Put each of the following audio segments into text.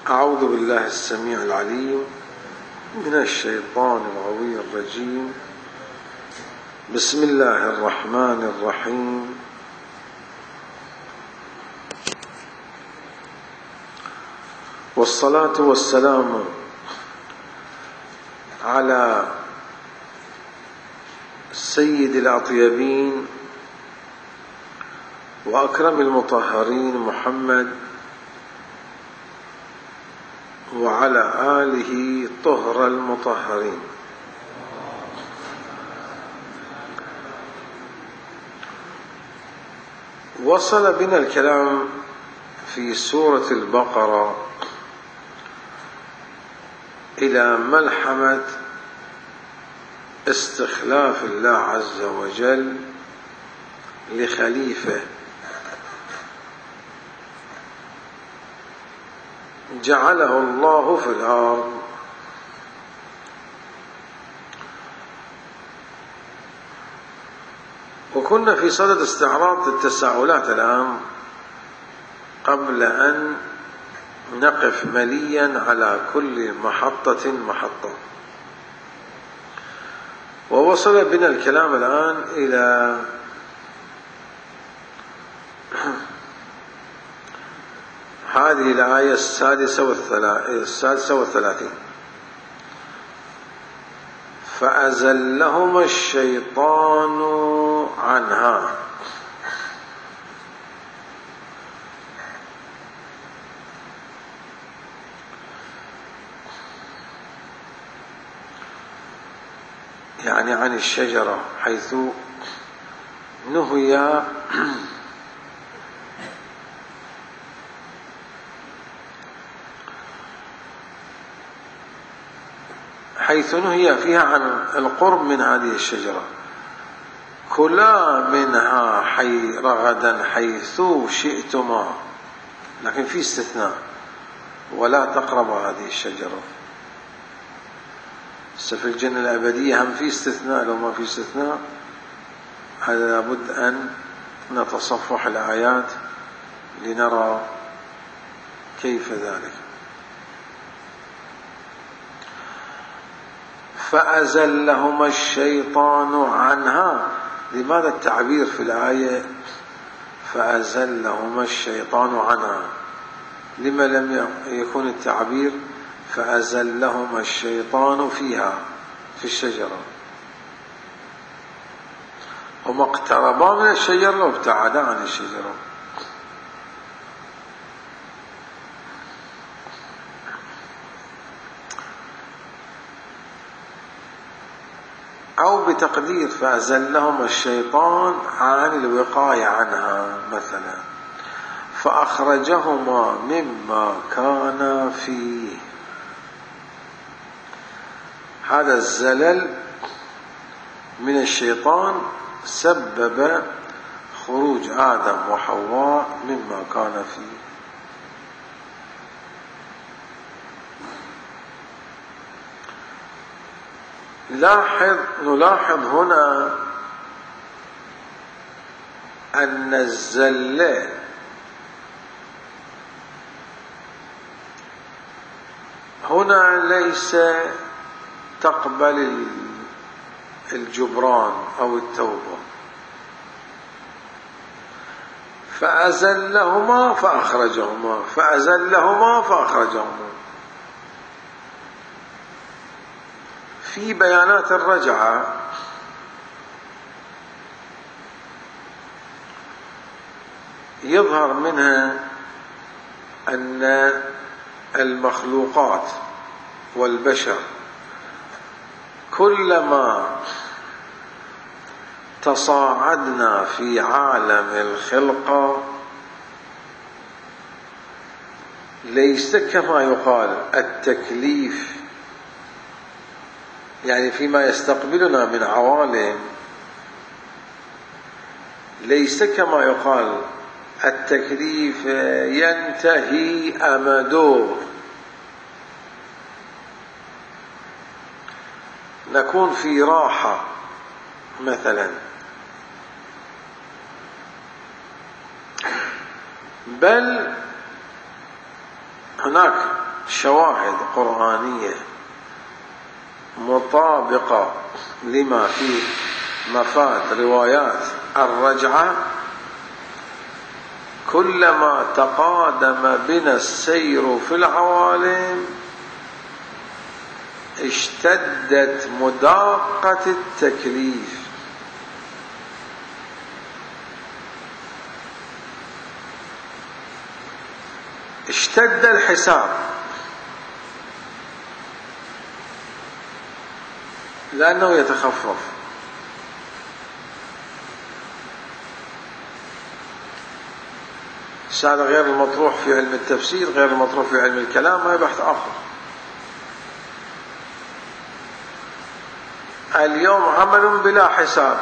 أعوذ بالله السميع العليم من الشيطان الغوي الرجيم. بسم الله الرحمن الرحيم. والصلاة والسلام على سيد الأطيبين وأكرم المطهرين محمد وعلى آله طهر المطهرين. وصل بنا الكلام في سورة البقرة إلى ملحمة استخلاف الله عز وجل لخليفة جعله الله في الأرض، وكنا في صدد استعراض التساؤلات الآن قبل أن نقف مليا على كل محطة. ووصل بنا الكلام الآن إلى هذه الآية السادسة والثلاثين: فأزلهما الشيطان عنها. يعني عن الشجرة، حيث نهي فيها عن القرب من هذه الشجرة. كلا منها رغدا حيث شئتما، لكن في استثناء: ولا تقربوا هذه الشجرة. في الجنة الأبدية هم في استثناء، لو ما في استثناء هذا لابد أن نتصفح الآيات لنرى كيف ذلك. فأزلهما الشيطان عنها. لماذا التعبير في الآية فأزلهما الشيطان عنها؟ لما لم يكون التعبير فأزلهما الشيطان فيها، في الشجرة؟ هما اقتربا من الشجرة وابتعدا عن الشجرة. أو بتقدير فأزلهما الشيطان عن الوقاية عنها مثلا، فأخرجهما مما كان فيه. هذا الزلل من الشيطان سبب خروج آدم وحواء مما كان فيه. نلاحظ هنا أن الزلة هنا ليس تقبل الجبران أو التوبة. فأزلهما فأخرجهما. في بيانات الرجعة يظهر منها أن المخلوقات والبشر كلما تصاعدنا في عالم الخلقة ليس كما يقال التكليف، يعني فيما يستقبلنا من عوالم ليس كما يقال التكليف ينتهي أمده، نكون في راحة مثلا، بل هناك شواهد قرآنية مطابقة لما في مفاد روايات الرجعة، كلما تقادم بنا السير في العوالم اشتدت مداقة التكليف. اشتد الحساب لأنه يتخفف. هذا غير المطروح في علم التفسير، غير المطروح في علم الكلام، هذا بحث آخر. اليوم عمل بلا حساب،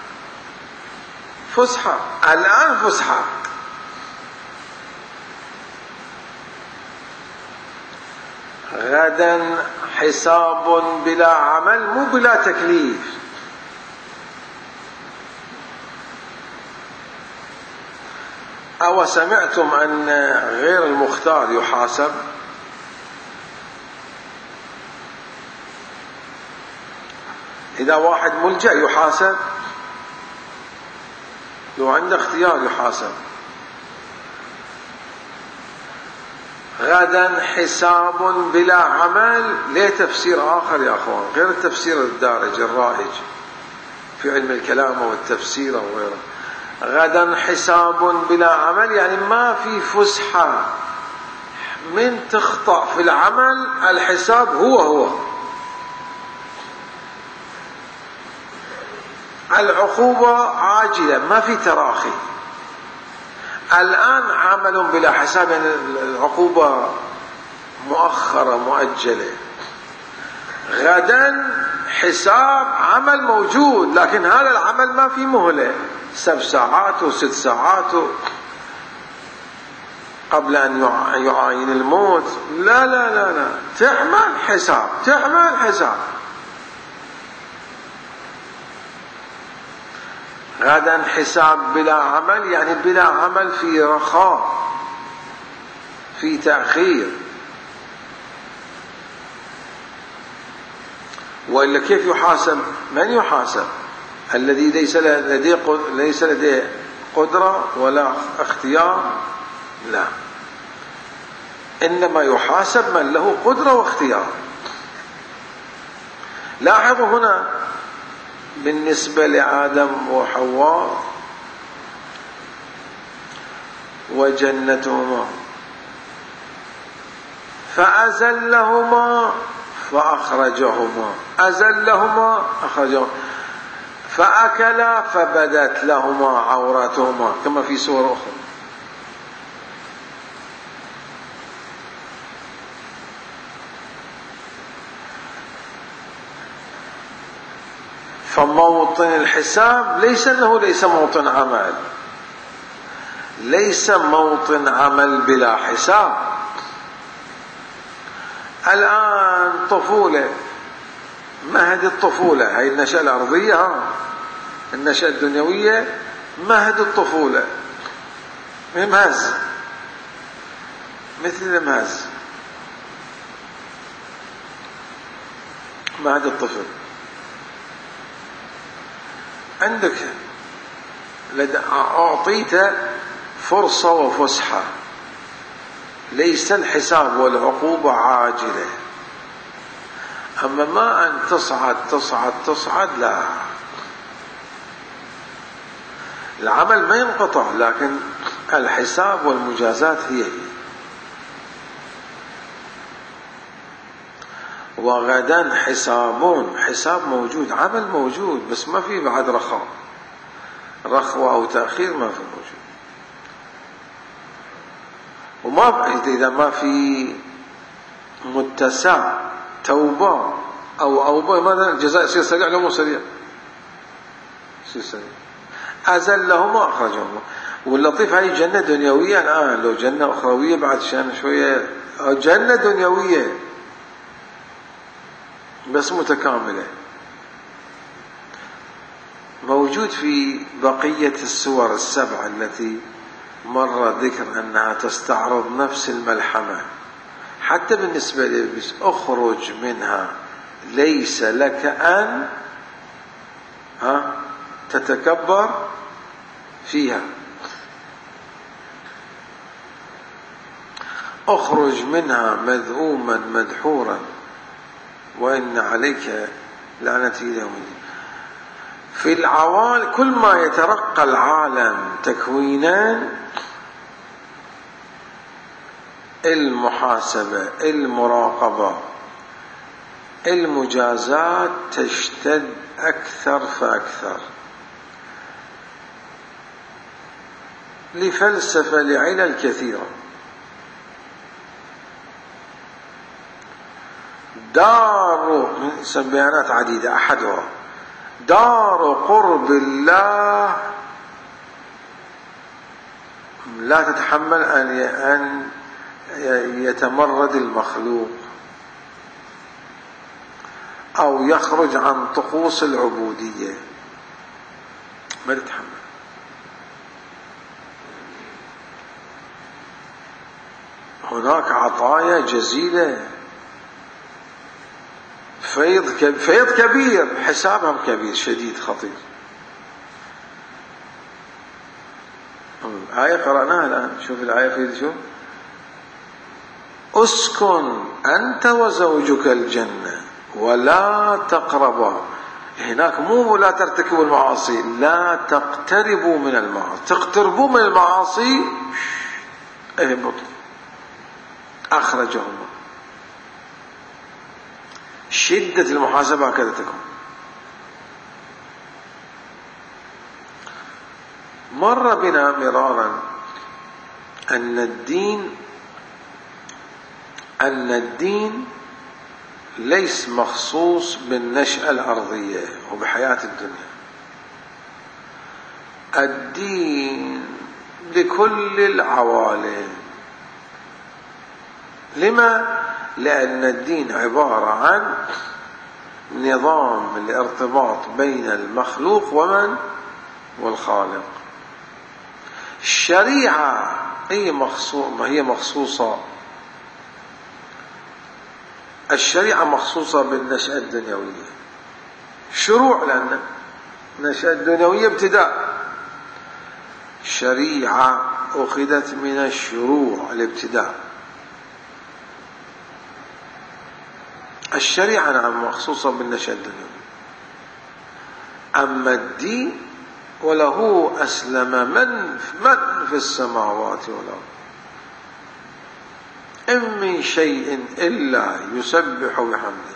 فسحة، الآن فسحة. غدا حساب بلا عمل، مو بلا تكليف. أو سمعتم أن غير المختار يحاسب؟ إذا واحد ملجأ يحاسب، لو عنده اختيار يحاسب. غدا حساب بلا عمل، ليه تفسير آخر يا أخوان غير التفسير الدارج الرائج في علم الكلام والتفسير وغيره. غدا حساب بلا عمل يعني ما في فسحة، من تخطأ في العمل الحساب هو العقوبة عاجلة، ما في تراخي. الآن عمل بلا حساب يعني العقوبة مؤخرة مؤجلة. غدا حساب عمل موجود، لكن هذا العمل ما في مهلة 7 ساعات و6 ساعات قبل أن يعاين الموت. لا لا لا لا، تحمل حساب، تحمل حساب. غدا حساب بلا عمل يعني بلا عمل، في رخاء، في تأخير. وإلا كيف يحاسب؟ من يحاسب؟ الذي ليس لديه قدرة ولا اختيار؟ لا، إنما يحاسب من له قدرة واختيار. لاحظوا هنا بالنسبة لآدم وحواء وجنتهما، فأزلهما فأخرجهما، أزلهما أخرجهما، فأكلا فبدت لهما عورتهما، كما في سورة أخرى. فموطن الحساب ليس موطن عمل، ليس موطن عمل بلا حساب. الآن طفولة، مهد الطفولة، هي النشأة الأرضية، النشأة الدنيوية مهد الطفولة، ممهز مثل المهز، مهد الطفل. عندك أعطيت فرصة وفسحة، ليس الحساب والعقوبة عاجلة. أما ما أن تصعد لا، العمل ما ينقطع، لكن الحساب والمجازات هي. وغدا حساب موجود، عمل موجود، بس ما في بعد رخوة أو تأخير، ما في موجود. وما إذا ما في متسع توبة أو ماذا الجزاء يصير سريع لو مو سريع؟ يصير سريع. أزلهما أخرجهما. واللطيف هاي جنة دنيوية الآن، لو جنة أخروية بعد شوية، جنة دنيوية بس متكاملة. موجود في بقية السور السبع التي مر ذكر أنها تستعرض نفس الملحمة، حتى بالنسبة لإبليس اخرج منها ليس لك أن تتكبر فيها، اخرج منها مذءوما مدحورا وإن عليك لعنتي إلى يوم الدين. في العوالم كل ما يترقى العالم تكوينا، المحاسبة، المراقبة، المجازات تشتد أكثر فأكثر، لفلسفة لعلل كثيرة. دار بيانات عديدة، أحدها دار قرب الله لا تتحمل أن يتمرد المخلوق أو يخرج عن طقوس العبودية، ما تتحمل. هناك عطايا جزيلة، فيض كبير، حسابهم كبير شديد خطير. آية قرأناها الآن، شوف الآية في شوف: اسكن أنت وزوجك الجنة ولا تقربا. هناك مو لا ترتكبوا المعاصي، لا تقتربوا من المعاصي. تقتربوا من المعاصي اهبطوا، أخرجهم. شدة المحاسبة هكذا تكون. مر بنا مرارا أن الدين ليس مخصوص بالنشأة الأرضية وبحياة الدنيا. الدين لكل العوالم. لما؟ لأن الدين عبارة عن نظام الارتباط بين المخلوق والخالق. الشريعة هي مخصوصة، الشريعة مخصوصة بالنشأة الدنيوية. شروع، لأن النشأة الدنيوية ابتداء. شريعة أخذت من الشروع، الابتداء. الشريعة نعم مخصوصة بالنشأة الدنيوية. أما الدين وله أسلم من في السماوات والأرض، إن من شيء إلا يسبح بحمده،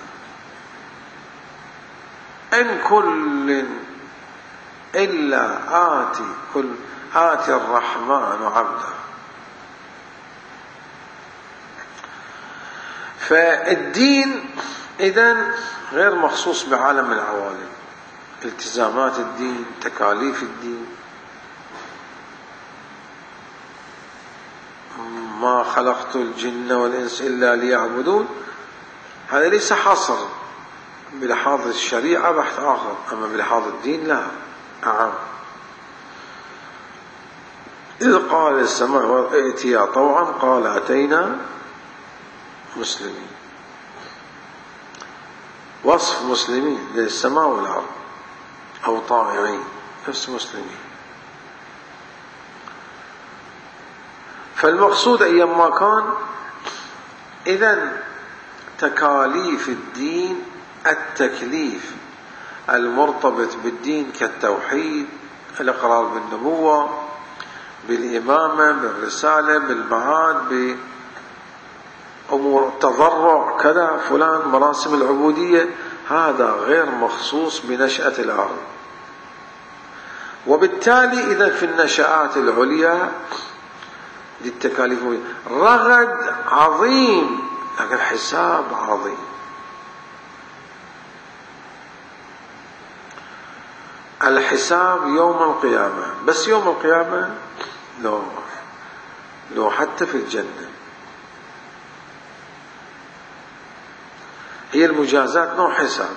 إن كل إلا آتي الرحمن عبدا. فالدين إذن غير مخصوص بعالم العوالم. التزامات الدين، تكاليف الدين، ما خلقت الجن والإنس إلا ليعبدون، هذا ليس حصر بلحاظ الشريعة بحث آخر، أما بلحاظ الدين لا، أعم. إذ قال السماء ائتيا طوعا قال أتينا مسلمين. وصف مسلمين للسماء والأرض، أو طائعين، نفس مسلمين. فالمقصود أيما كان، إذن تكاليف الدين، التكليف المرتبط بالدين كالتوحيد، الإقرار بالنبوة، بالإمامة، بالرسالة، بالمعاد، بأمور التضرع، كذا فلان، مراسم العبودية، هذا غير مخصوص بنشأة الأرض. وبالتالي إذا في النشآت العليا للتكاليف رغد عظيم، لكن حساب عظيم. الحساب يوم القيامة، بس يوم القيامة لو حتى في الجنة. هي المجازات نوع حساب.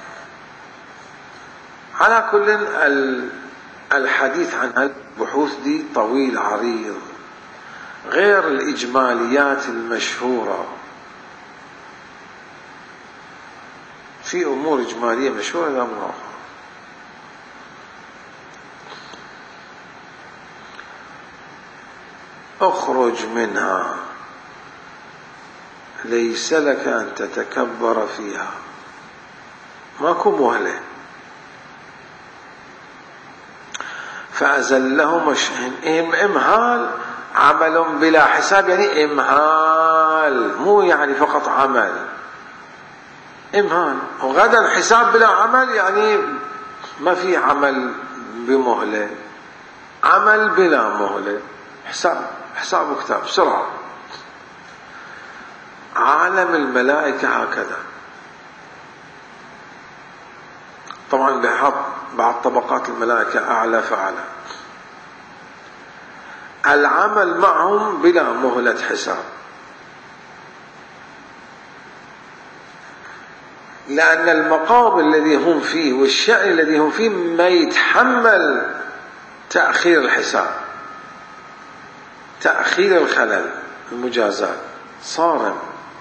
على كل الحديث عن البحوث دي طويل عريض، غير الإجماليات المشهورة في أمور إجمالية مشهورة هذا أمر آخر. اخرج منها ليس لك أن تتكبر فيها، ماكو مهلة. فأزلهم إمهال عمل بلا حساب، يعني إمهال، مو يعني فقط عمل، إمهال. وغدا حساب بلا عمل يعني ما في عمل بمهلة، عمل بلا مهلة، حساب وكتاب بسرعة. عالم الملائكة هكذا. طبعا بحط بعض طبقات الملائكة أعلى فأعلى. العمل معهم بلا مهلة حساب، لأن المقام الذي هم فيه والشأن الذي هم فيه ما يتحمل تأخير الحساب، تأخير الخلل، المجازات صارم.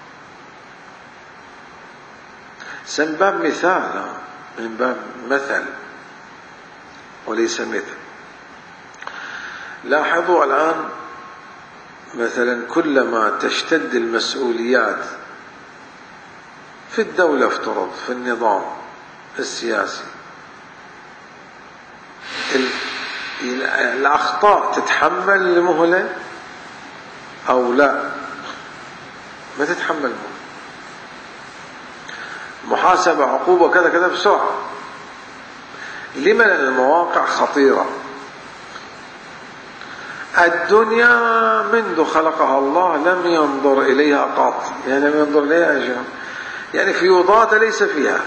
من باب مثال، من باب مثل وليس مثل. لاحظوا الآن مثلا كلما تشتد المسؤوليات في الدولة، افترض في النظام السياسي، الأخطاء تتحمل المهلة أو لا؟ ما تتحمل المهلة. محاسبة، عقوبة، كذا كذا بسرعة. لما؟ لأن المواقع خطيرة. الدنيا منذ خلقها الله لم ينظر إليها قط، يعني لم ينظر إليها أجل، يعني فيوضات ليس فيها.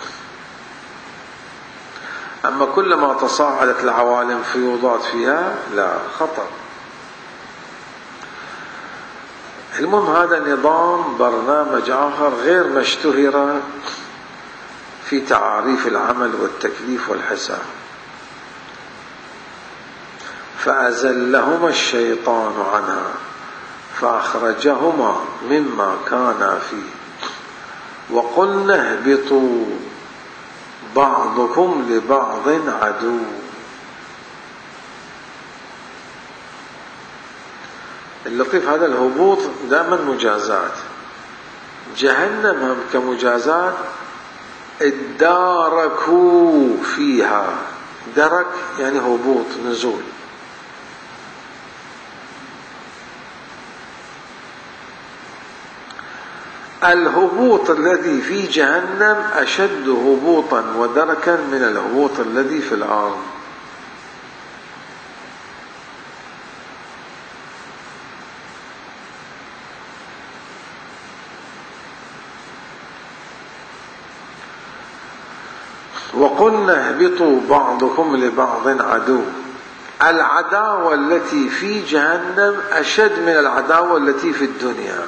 أما كلما تصاعدت العوالم فيوضات فيها، لا، خطر. المهم هذا نظام برنامج آخر غير ما اشتهر في تعاريف العمل والتكليف والحساب. فأزلهما الشيطان عنها فأخرجهما مما كانا فيه وقلنا اهبطوا بعضكم لبعض عدو. اللطيف هذا الهبوط دائما مجازات. جهنم كمجازات اداركوا فيها، درك يعني هبوط، نزول. الهبوط الذي في جهنم أشد هبوطا ودركا من الهبوط الذي في الأرض. وقلنا اهبطوا بعضكم لبعض عدو. العداوة التي في جهنم أشد من العداوة التي في الدنيا.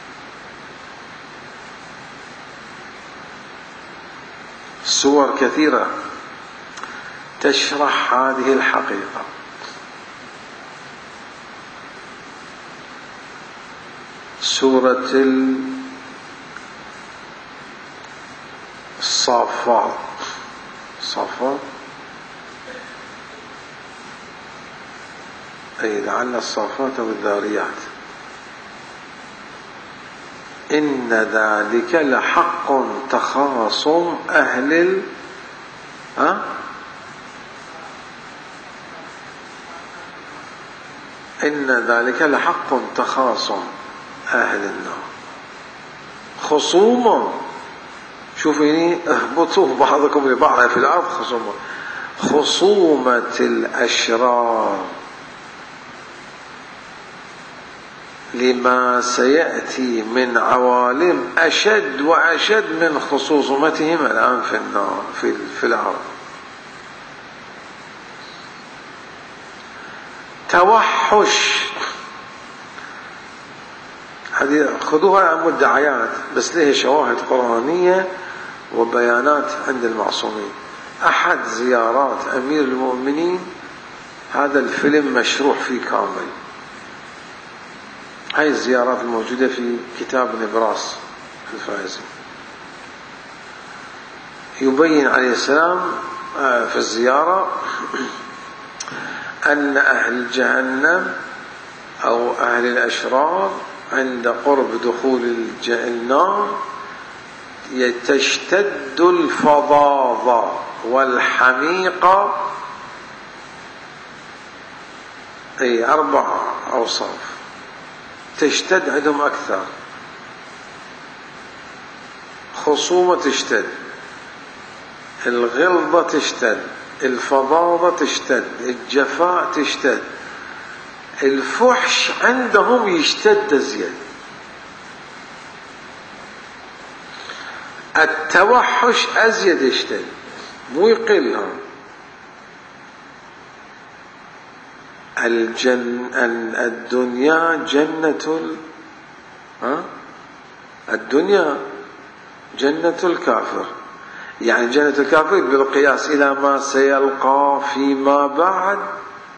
صور كثيرة تشرح هذه الحقيقة. سورة الصافات، أي لعل الصافات والذاريات. إن ذلك لحق تخاصم أهل إن ذلك لحق تخاصم أهل النار. خصومة، شوفيني اهبطوا بعضكم لبعض في الأرض، خصومة الأشرار لما سيأتي من عوالم أشد وأشد من خصوصمتهم الآن في النار في الأرض. توحش، هذه خذوها مدعيات بس لها شواهد قرآنية وبيانات عند المعصومين. أحد زيارات أمير المؤمنين هذا الفيلم مشروح فيه كامل. هاي الزيارات الموجودة في كتاب نبراس الفائزي. يبين عليه السلام في الزيارة أن أهل جهنم أو أهل الأشرار عند قرب دخول النار تشتد الفظاظة والحميقة، أي 4 أوصاف تشتد عندهم أكثر. خصومة تشتد، الغلظة تشتد، الفظاظة تشتد، الجفاء تشتد، الفحش عندهم يشتد زيادة، التوحش أزيد يشتد مو يقل. الدنيا جنة الدنيا جنة الكافر، يعني جنة الكافر بالقياس إلى ما سيلقى فيما بعد